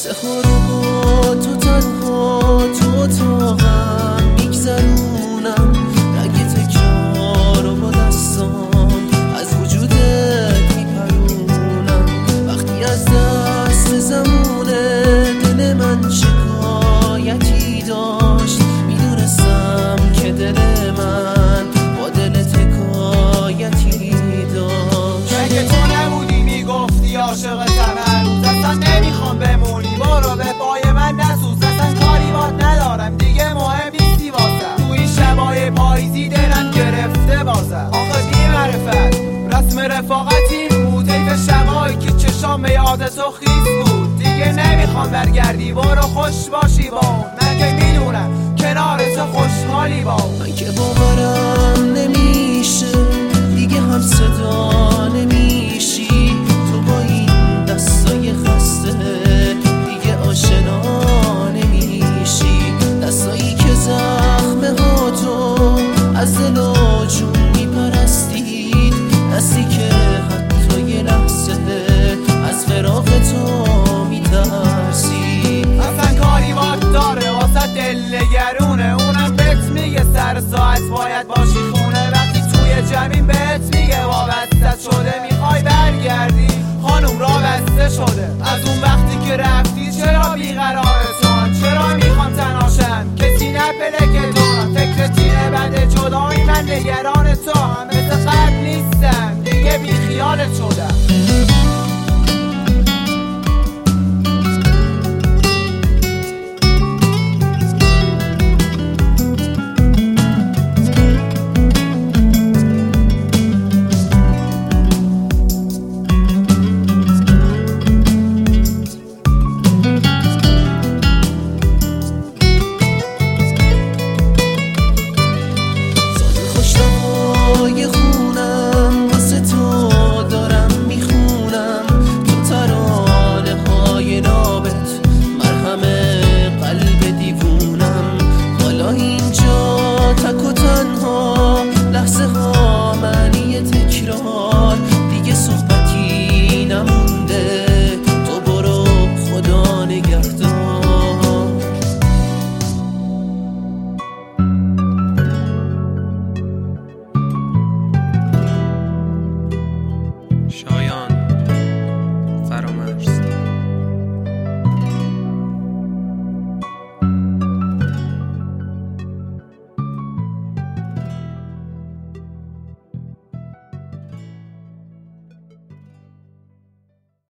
قصه ها رو با تو تنها تو اتاقم میگذرونم، رگ تکرار رو با دستام از وجودت میپرونم. وقتی از دست زمونه دل من شکایتی داشت، میدونستم که دل من با دلت حکایتی داشت. اگه تو نبودی میگفتی عاشقتم، هنوز اصلا نمیخوام بمونی، برو به پای من نسوز، اصلا کاری بات ندارم دیگه، مهم نیستی واسم. تو این شبای پاییزی دلم گرفته بازم، آخه بی معرفت رسم رفاقتی بود، حیف شبایی که چشام به یاد تو خیس بود. دیگه نمیخوام برگردی، برو خوش باشی با اون، من که میدونم کنار تو خوشحالی با اون. من که باورم نمیشه دیگه هم صدا نمیشی، تو با این دستای خسته دیگه آشنا نمیشی. دستایی که زخمه ها تو از دل و جون میپرستید، دستی که حتی یه لحظه از فراق تو میترسی. اصلا کاری بات داره واسه دل نگرونه، اونم بهت میگه سر ساعت باید باشی خونه، وقتی توی جمین بهت میگه وابستت شده